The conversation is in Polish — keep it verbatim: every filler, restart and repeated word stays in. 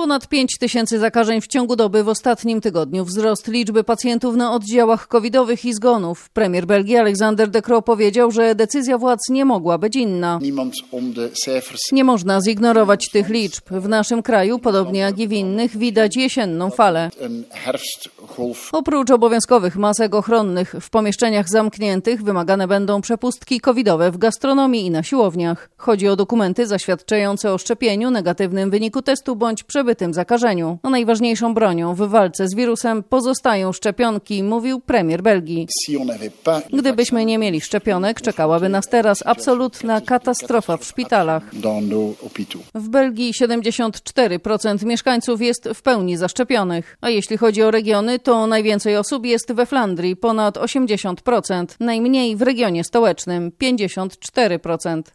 Ponad pięć tysięcy zakażeń w ciągu doby w ostatnim tygodniu. Wzrost liczby pacjentów na oddziałach covidowych i zgonów. Premier Belgii Alexander De Croo powiedział, że decyzja władz nie mogła być inna. Nie można zignorować tych liczb. W naszym kraju, podobnie jak i w innych, widać jesienną falę. Oprócz obowiązkowych masek ochronnych w pomieszczeniach zamkniętych wymagane będą przepustki covidowe w gastronomii i na siłowniach. Chodzi o dokumenty zaświadczające o szczepieniu, negatywnym wyniku testu bądź przebytym zakażeniu. No najważniejszą bronią w walce z wirusem pozostają szczepionki, mówił premier Belgii. Gdybyśmy nie mieli szczepionek, czekałaby nas teraz absolutna katastrofa w szpitalach. W Belgii siedemdziesiąt cztery procent mieszkańców jest w pełni zaszczepionych. A jeśli chodzi o regiony, to najwięcej osób jest we Flandrii, ponad osiemdziesiąt procent. Najmniej w regionie stołecznym, pięćdziesiąt cztery procent.